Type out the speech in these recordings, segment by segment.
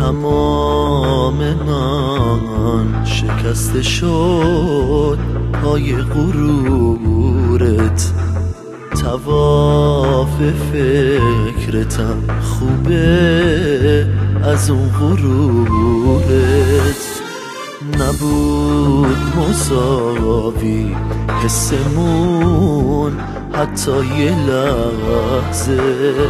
تمام من شکسته شد پای غرورت، طواف فکرتم خوبه از اون غرورت. نبود مساوی حسمون حتی یه لحظه،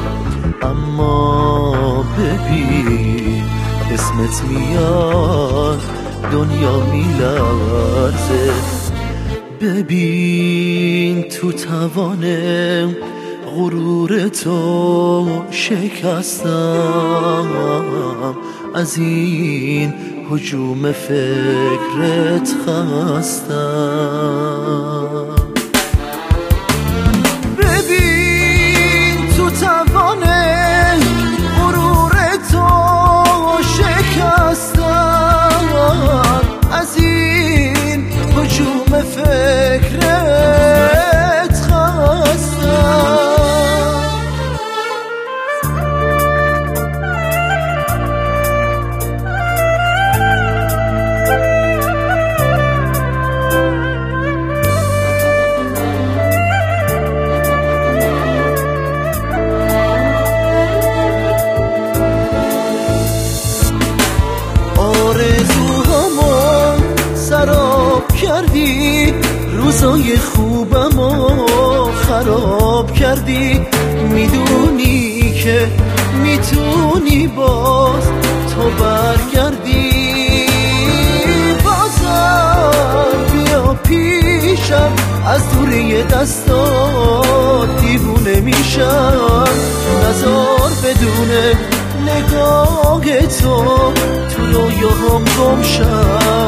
اما ببین اسمت میاد دنیا میلرزه. ببین تو توانم غرورتو شکستم، از این هجوم فکرت خستم. ببین تو توانم غرورتو شکستم، از این هجوم فکرت خستم. خراب کردی، روزای خوبمو خراب کردی. میدونی که میتونی باز تو برگردی، بازم بیا پیشم، از دوری دستات دیوونه میشم. نزار بدون نگاه تو رویاهام گم شم.